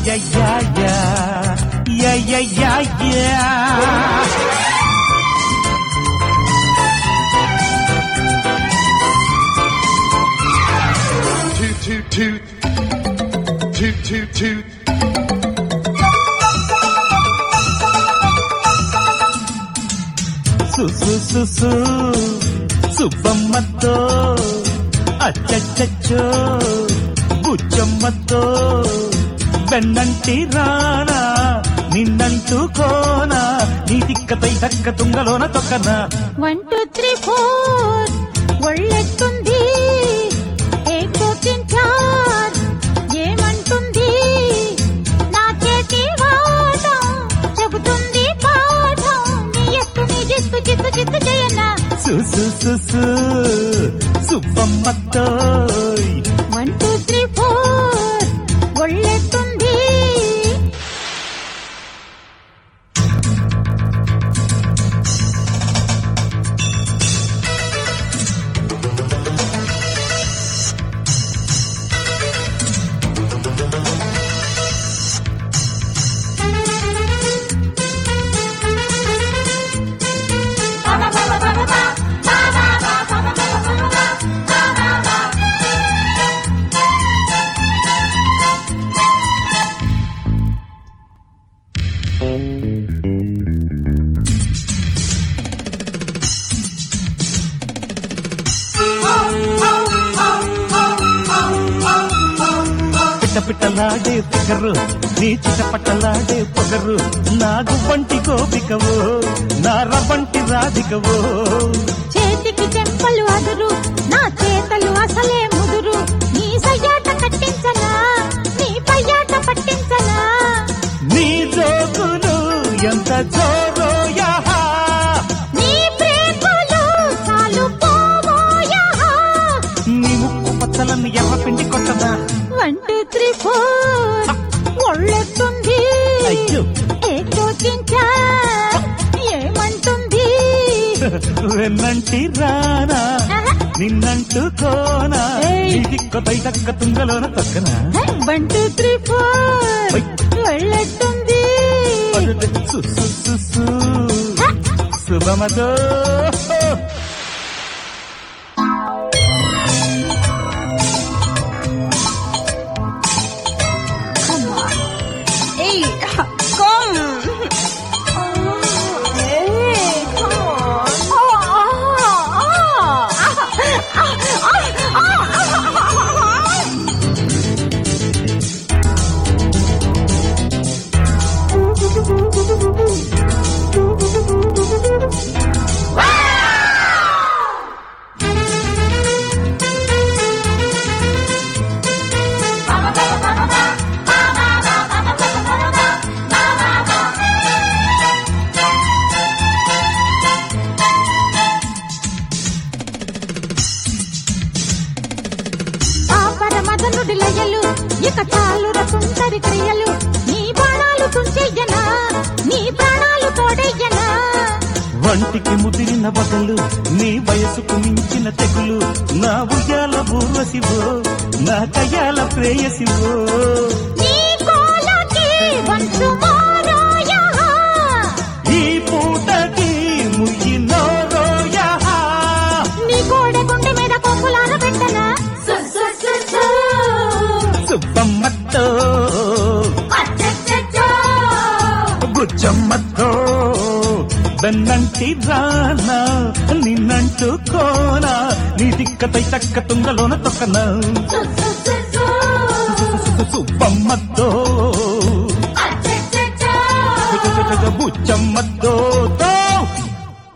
Toot. సుబ్బమ్మతో అచ్చచ్చచ్చో బుచ్చమ్మతో వెన్నంటి రానా నిన్నంటూ కోనా నీ తిక్కపై దక్క తుంగలోన తొక్కనా 1 2 3 4 ఒళ్ళెత్తుంది ఏకో తిన్ చార్ ఏమంటుంది నా చేతి వాటం చెబుతుంది పాఠం నీ ఎత్తు నీ జిత్తు జిత్తు జిత్తు చేయనా సుబ్బమ్మతో 1 2 3 4 ఒళ్ళెత్తుంది పిట్టలాడే పొగరు నీ చిటపట్టలాడే పొగరు నాగు వంటి గోపికవో నా రవంటి రాధికవో చేతికి చెంపలు అదురు నా చేతలు అసలే ముదురు నీ సయ్యాట కట్టించనా నీ పయ్యాట పట్టించనా నీ జోకులు ఎంత జోరోయా నీ ప్రేమలు చాలు పోవోయా నీ ముక్కు పచ్చలను ఎర్రపిండి కొట్టదా 1 2 3 4 ఒళ్ళెత్తుంది ఏకో చించా ఏమంటుంది వెన్నంటి రానా నిన్నంటూ కోనా నీ దిక్కపై దక్క తుంగలోన తక్కనా 1 2 3 4 ఒళ్ళెత్తుంది శుభమతో లయలు ఇక చాలు రకుంటరి క్రియలు నీ బాణాలు తుంచెయ్యనా నీ ప్రాణాలు తోడెయ్యనా వంటికి ముదిరిన బగలు నీ వయసుకు మించిన తెగులు నా ఉయ్యాల ఊర్వశివో నా కయ్యాల ప్రేయసివో నీ కోలకి వంశు మోరోయా ఈ పూటకి ముయ్యినో రోయా నీ కోడె గుండె మీద కొంగులాన పెట్టనా సుబ్బమ్మతో బుచ్చమ్మతో వెన్నంటి రానా నిన్నంటూ కోనా నీ దిక్కపై తక్క తుంగలోన తొక్కనా సుబ్బమ్మతో బుచ్చమ్మతో